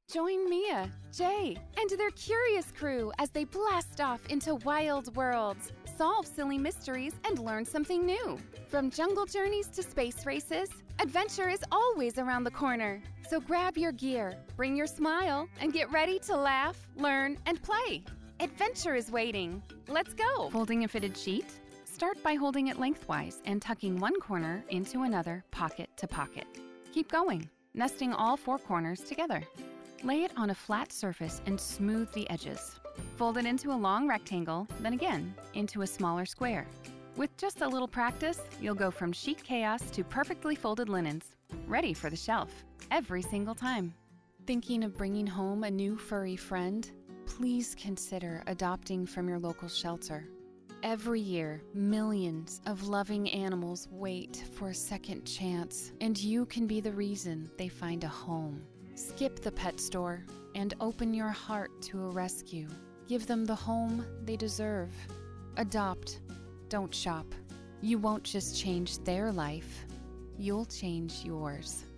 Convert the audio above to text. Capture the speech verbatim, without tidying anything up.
Join Mia, Jay, and their curious crew as they blast off into wild worlds, solve silly mysteries, and learn something new. From jungle journeys to space races, adventure is always around the corner. So grab your gear, bring your smile, and get ready to laugh, learn, and play. Adventure is waiting. Let's go! Folding a fitted sheet? Start by holding it lengthwise and tucking one corner into another, pocket to pocket. Keep going, nesting all four corners together. Lay it on a flat surface and smooth the edges. Fold it into a long rectangle, then again into a smaller square. With just a little practice, you'll go from chic chaos to perfectly folded linens, ready for the shelf every single time. Thinking of bringing home a new furry friend? Please consider adopting from your local shelter. Every year, millions of loving animals wait for a second chance, and you can be the reason they find a home. Skip the pet store and open your heart to a rescue. Give them the home they deserve. Adopt. Don't shop. You won't just change their life, you'll change yours.